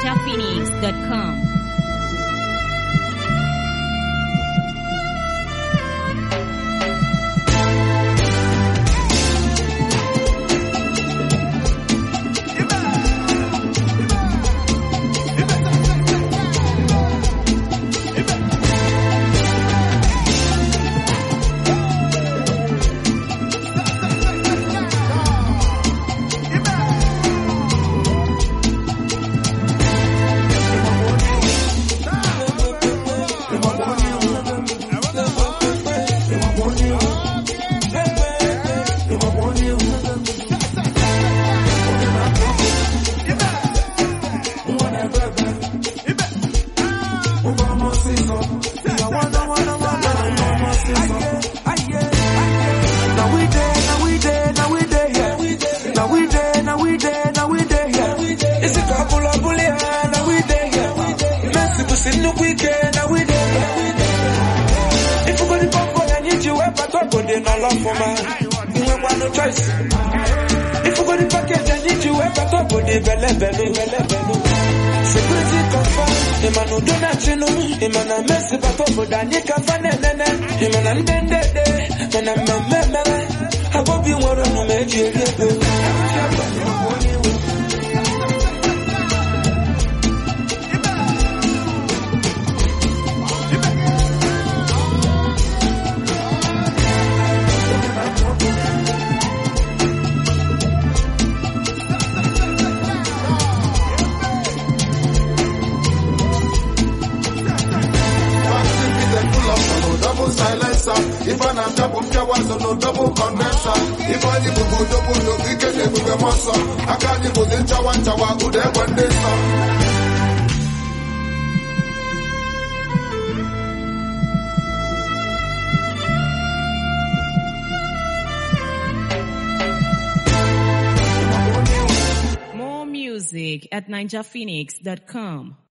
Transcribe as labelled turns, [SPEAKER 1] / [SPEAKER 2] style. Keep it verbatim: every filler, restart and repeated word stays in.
[SPEAKER 1] niger phoenix dot com.
[SPEAKER 2] If you go the package, I need you up at top of the belly, belly, belly, belly. Security confirm, the man who do not you know, the man I mess up at top of the Nika fan and then, the man I'm dead, dead, and I'm a member. I hope you want to make you.
[SPEAKER 3] If I am double flowers, no double condenser. If I need to go double, no cricket, they will be muscle. I can't even do Chawan Chawa, who they one day,
[SPEAKER 1] More music at niger phoenix dot com.